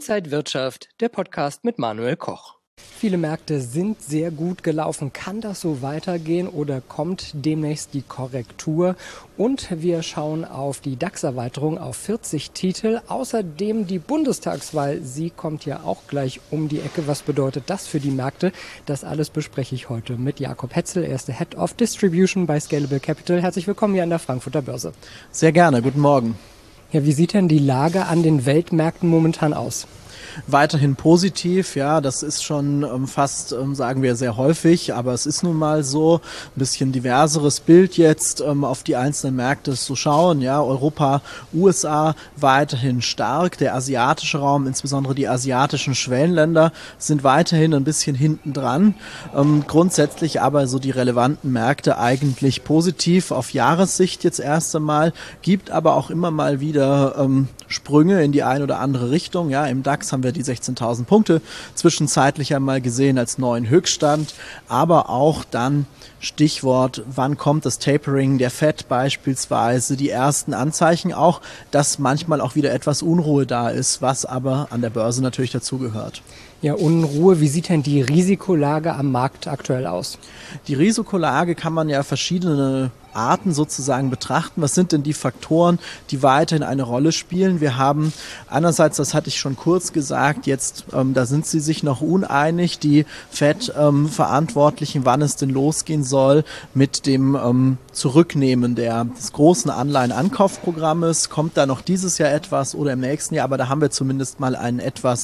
Inside Wirtschaft, der Podcast mit Manuel Koch. Viele Märkte sind sehr gut gelaufen. Kann das so weitergehen oder kommt demnächst die Korrektur? Und wir schauen auf die DAX-Erweiterung auf 40 Titel. Außerdem die Bundestagswahl. Sie kommt ja auch gleich um die Ecke. Was bedeutet das für die Märkte? Das alles bespreche ich heute mit Jakob Hetzel. Er ist der Head of Distribution bei Scalable Capital. Herzlich willkommen hier an der Frankfurter Börse. Sehr gerne. Guten Morgen. Ja, wie sieht denn die Lage an den Weltmärkten momentan aus? Weiterhin positiv, ja, das ist schon fast, sagen wir, sehr häufig, aber es ist nun mal so, ein bisschen diverseres Bild jetzt auf die einzelnen Märkte zu schauen, ja, Europa, USA weiterhin stark, der asiatische Raum, insbesondere die asiatischen Schwellenländer sind weiterhin ein bisschen hinten dran, grundsätzlich aber so die relevanten Märkte eigentlich positiv auf Jahressicht jetzt erst einmal, gibt aber auch immer mal wieder Sprünge in die eine oder andere Richtung, ja, im DAX haben wir die 16.000 Punkte zwischenzeitlich einmal gesehen als neuen Höchststand, aber auch dann Stichwort, wann kommt das Tapering der Fed beispielsweise, die ersten Anzeichen auch, dass manchmal auch wieder etwas Unruhe da ist, was aber an der Börse natürlich dazugehört. Ja, Unruhe. Wie sieht denn die Risikolage am Markt aktuell aus? Die Risikolage kann man ja verschiedene Arten sozusagen betrachten. Was sind denn die Faktoren, die weiterhin eine Rolle spielen? Wir haben einerseits, das hatte ich schon kurz gesagt, jetzt, da sind sie sich noch uneinig, die Fed-Verantwortlichen, wann es denn losgehen soll mit dem Zurücknehmen des großen Anleihen-Ankaufprogrammes. Kommt da noch dieses Jahr etwas oder im nächsten Jahr? Aber da haben wir zumindest mal einen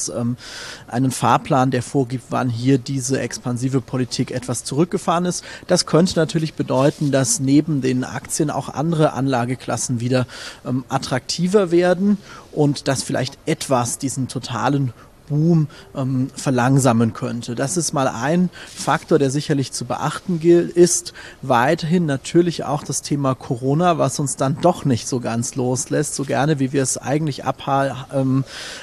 Fahrplan, der vorgibt, wann hier diese expansive Politik etwas zurückgefahren ist. Das könnte natürlich bedeuten, dass neben den Aktien auch andere Anlageklassen wieder attraktiver werden und dass vielleicht etwas diesen totalen Boom verlangsamen könnte. Das ist mal ein Faktor, der sicherlich zu beachten ist. Weiterhin natürlich auch das Thema Corona, was uns dann doch nicht so ganz loslässt, so gerne wie wir es eigentlich abhaken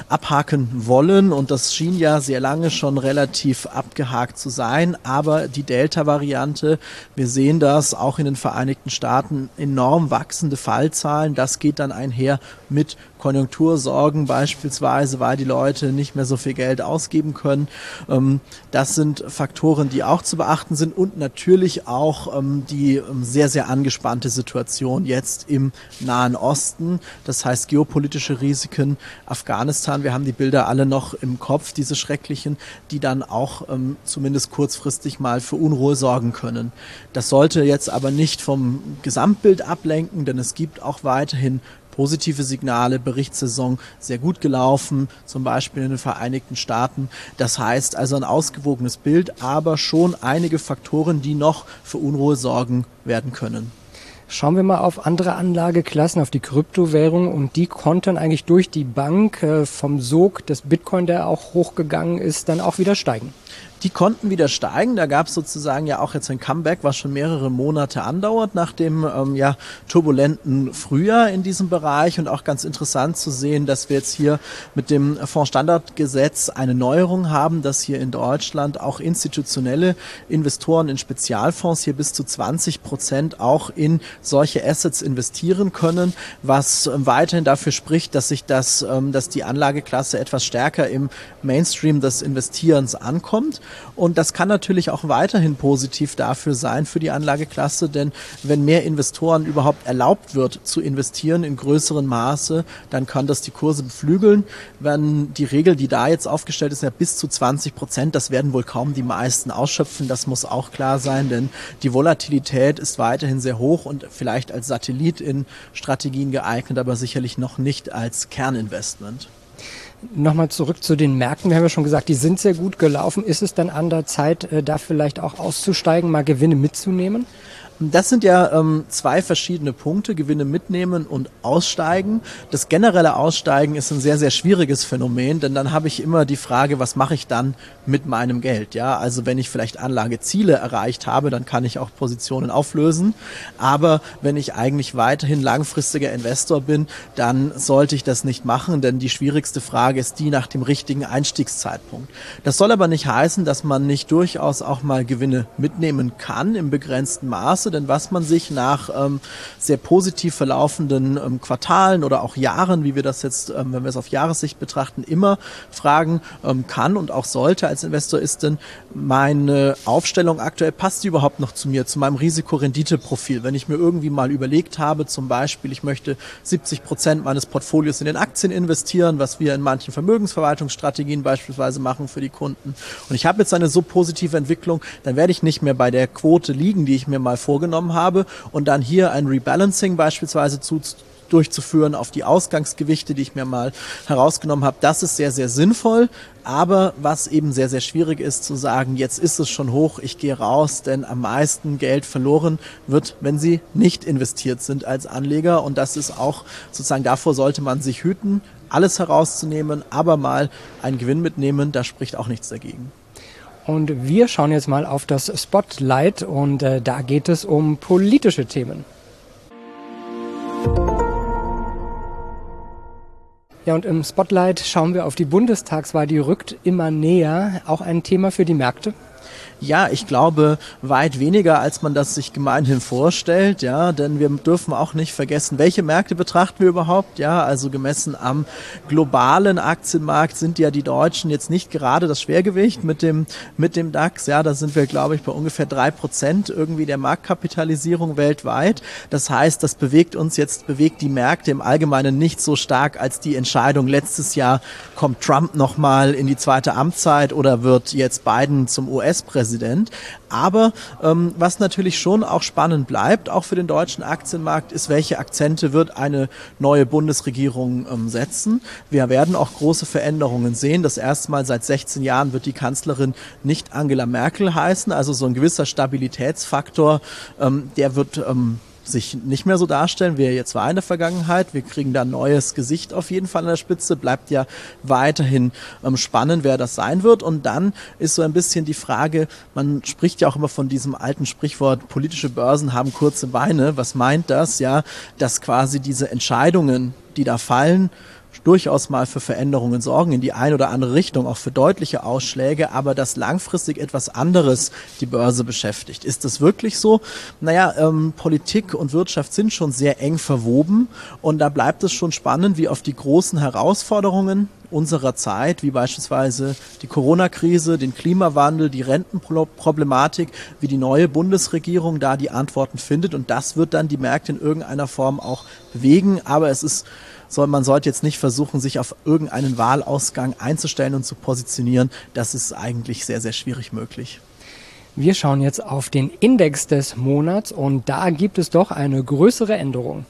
wollen. Und das schien ja sehr lange schon relativ abgehakt zu sein. Aber die Delta-Variante, wir sehen das auch in den Vereinigten Staaten, enorm wachsende Fallzahlen. Das geht dann einher mit Konjunktursorgen beispielsweise, weil die Leute nicht mehr so viel Geld ausgeben können. Das sind Faktoren, die auch zu beachten sind und natürlich auch die sehr, sehr angespannte Situation jetzt im Nahen Osten. Das heißt geopolitische Risiken, Afghanistan, wir haben die Bilder alle noch im Kopf, diese schrecklichen, die dann auch zumindest kurzfristig mal für Unruhe sorgen können. Das sollte jetzt aber nicht vom Gesamtbild ablenken, denn es gibt auch weiterhin positive Signale, Berichtssaison sehr gut gelaufen, zum Beispiel in den Vereinigten Staaten. Das heißt also ein ausgewogenes Bild, aber schon einige Faktoren, die noch für Unruhe sorgen werden können. Schauen wir mal auf andere Anlageklassen, auf die Kryptowährung, und die konnten eigentlich durch die Bank vom Sog des Bitcoin, der auch hochgegangen ist, dann auch wieder steigen. Die konnten wieder steigen. Da gab es sozusagen ja auch jetzt ein Comeback, was schon mehrere Monate andauert nach dem turbulenten Frühjahr in diesem Bereich. Und auch ganz interessant zu sehen, dass wir jetzt hier mit dem Fondsstandardgesetz eine Neuerung haben, dass hier in Deutschland auch institutionelle Investoren in Spezialfonds hier bis zu 20% auch in solche Assets investieren können, was weiterhin dafür spricht, dass dass die Anlageklasse etwas stärker im Mainstream des Investierens ankommt. Und das kann natürlich auch weiterhin positiv dafür sein, für die Anlageklasse, denn wenn mehr Investoren überhaupt erlaubt wird zu investieren in größerem Maße, dann kann das die Kurse beflügeln. Wenn die Regel, die da jetzt aufgestellt ist, ja bis zu 20%, das werden wohl kaum die meisten ausschöpfen, das muss auch klar sein, denn die Volatilität ist weiterhin sehr hoch und vielleicht als Satellit in Strategien geeignet, aber sicherlich noch nicht als Kerninvestment. Nochmal zurück zu den Märkten. Wir haben ja schon gesagt, die sind sehr gut gelaufen. Ist es dann an der Zeit, da vielleicht auch auszusteigen, mal Gewinne mitzunehmen? Das sind ja zwei verschiedene Punkte, Gewinne mitnehmen und aussteigen. Das generelle Aussteigen ist ein sehr, sehr schwieriges Phänomen, denn dann habe ich immer die Frage, was mache ich dann mit meinem Geld? Ja, also wenn ich vielleicht Anlageziele erreicht habe, dann kann ich auch Positionen auflösen. Aber wenn ich eigentlich weiterhin langfristiger Investor bin, dann sollte ich das nicht machen, denn die schwierigste Frage ist die nach dem richtigen Einstiegszeitpunkt. Das soll aber nicht heißen, dass man nicht durchaus auch mal Gewinne mitnehmen kann im begrenzten Maße. denn was man sich nach sehr positiv verlaufenden Quartalen oder auch Jahren, wie wir das jetzt, wenn wir es auf Jahressicht betrachten, immer fragen kann und auch sollte als Investor, ist denn meine Aufstellung aktuell, passt die überhaupt noch zu mir, zu meinem Risikorenditeprofil? Wenn ich mir irgendwie mal überlegt habe, zum Beispiel, ich möchte 70% meines Portfolios in den Aktien investieren, was wir in manchen Vermögensverwaltungsstrategien beispielsweise machen für die Kunden. Und ich habe jetzt eine so positive Entwicklung, dann werde ich nicht mehr bei der Quote liegen, die ich mir mal vorgenommen habe und dann hier ein Rebalancing beispielsweise durchzuführen auf die Ausgangsgewichte, die ich mir mal herausgenommen habe. Das ist sehr, sehr sinnvoll. Aber was eben sehr, sehr schwierig ist, zu sagen, jetzt ist es schon hoch, ich gehe raus, denn am meisten Geld verloren wird, wenn sie nicht investiert sind als Anleger. Und das ist auch sozusagen, davor sollte man sich hüten, alles herauszunehmen, aber mal einen Gewinn mitnehmen, da spricht auch nichts dagegen. Und wir schauen jetzt mal auf das Spotlight und da geht es um politische Themen. Ja, und im Spotlight schauen wir auf die Bundestagswahl, die rückt immer näher. Auch ein Thema für die Märkte? Ja, ich glaube, weit weniger, als man das sich gemeinhin vorstellt, ja, denn wir dürfen auch nicht vergessen, welche Märkte betrachten wir überhaupt, ja, also gemessen am globalen Aktienmarkt sind ja die Deutschen jetzt nicht gerade das Schwergewicht mit dem DAX, ja, da sind wir, glaube ich, bei ungefähr 3% irgendwie der Marktkapitalisierung weltweit. Das heißt, das bewegt die Märkte im Allgemeinen nicht so stark als die Entscheidung letztes Jahr, kommt Trump nochmal in die zweite Amtszeit oder wird jetzt Biden zum US-Präsident. Aber was natürlich schon auch spannend bleibt, auch für den deutschen Aktienmarkt, ist, welche Akzente wird eine neue Bundesregierung setzen. Wir werden auch große Veränderungen sehen. Das erste Mal seit 16 Jahren wird die Kanzlerin nicht Angela Merkel heißen. Also so ein gewisser Stabilitätsfaktor, der wird sich nicht mehr so darstellen, wie er jetzt war in der Vergangenheit. Wir kriegen da ein neues Gesicht auf jeden Fall an der Spitze. Bleibt ja weiterhin spannend, wer das sein wird. Und dann ist so ein bisschen die Frage, man spricht ja auch immer von diesem alten Sprichwort, politische Börsen haben kurze Beine. Was meint das? Ja, dass quasi diese Entscheidungen, die da fallen, durchaus mal für Veränderungen sorgen in die eine oder andere Richtung, auch für deutliche Ausschläge, aber dass langfristig etwas anderes die Börse beschäftigt. Ist das wirklich so? Naja, Politik und Wirtschaft sind schon sehr eng verwoben und da bleibt es schon spannend, wie auf die großen Herausforderungen unserer Zeit, wie beispielsweise die Corona-Krise, den Klimawandel, die Rentenproblematik, wie die neue Bundesregierung da die Antworten findet und das wird dann die Märkte in irgendeiner Form auch bewegen, aber man sollte jetzt nicht versuchen, sich auf irgendeinen Wahlausgang einzustellen und zu positionieren. Das ist eigentlich sehr, sehr schwierig möglich. Wir schauen jetzt auf den Index des Monats und da gibt es doch eine größere Änderung.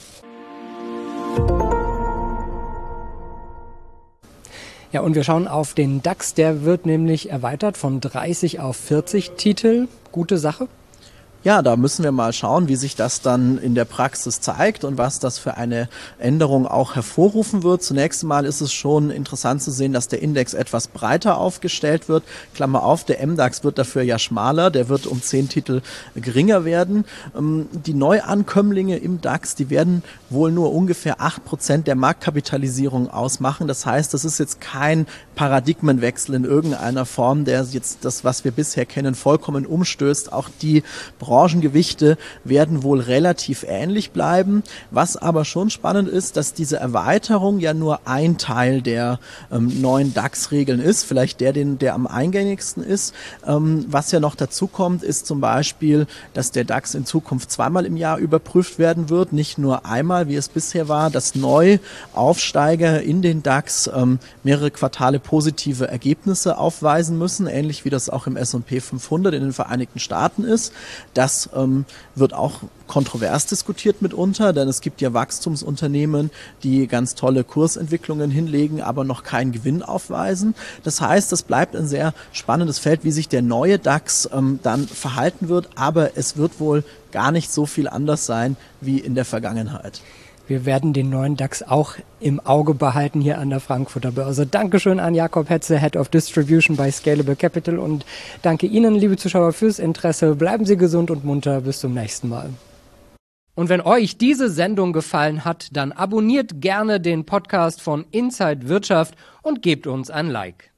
Ja, und wir schauen auf den DAX, der wird nämlich erweitert von 30 auf 40 Titel. Gute Sache. Ja, da müssen wir mal schauen, wie sich das dann in der Praxis zeigt und was das für eine Änderung auch hervorrufen wird. Zunächst einmal ist es schon interessant zu sehen, dass der Index etwas breiter aufgestellt wird. Klammer auf, der MDAX wird dafür ja schmaler, der wird um 10 Titel geringer werden. Die Neuankömmlinge im DAX, die werden wohl nur ungefähr 8% der Marktkapitalisierung ausmachen. Das heißt, das ist jetzt kein Paradigmenwechsel in irgendeiner Form, der jetzt das, was wir bisher kennen, vollkommen umstößt. Auch die Branchengewichte werden wohl relativ ähnlich bleiben. Was aber schon spannend ist, dass diese Erweiterung ja nur ein Teil der neuen DAX-Regeln ist, vielleicht der am eingängigsten ist. Was ja noch dazu kommt, ist zum Beispiel, dass der DAX in Zukunft zweimal im Jahr überprüft werden wird, nicht nur einmal, wie es bisher war, dass Neuaufsteiger in den DAX mehrere Quartale positive Ergebnisse aufweisen müssen, ähnlich wie das auch im S&P 500 in den Vereinigten Staaten ist. Das wird auch kontrovers diskutiert mitunter, denn es gibt ja Wachstumsunternehmen, die ganz tolle Kursentwicklungen hinlegen, aber noch keinen Gewinn aufweisen. Das heißt, das bleibt ein sehr spannendes Feld, wie sich der neue DAX dann verhalten wird, aber es wird wohl gar nicht so viel anders sein wie in der Vergangenheit. Wir werden den neuen DAX auch im Auge behalten hier an der Frankfurter Börse. Dankeschön an Jakob Hetze, Head of Distribution bei Scalable Capital und danke Ihnen, liebe Zuschauer, fürs Interesse. Bleiben Sie gesund und munter. Bis zum nächsten Mal. Und wenn euch diese Sendung gefallen hat, dann abonniert gerne den Podcast von Inside Wirtschaft und gebt uns ein Like.